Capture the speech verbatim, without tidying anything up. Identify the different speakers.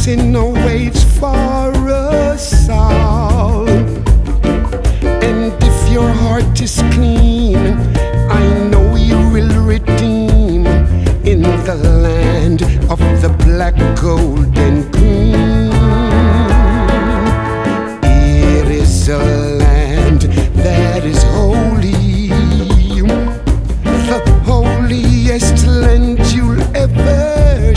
Speaker 1: blessing awaits for us all. And if your heart is clean, I know you will redeem in the land of the black gold.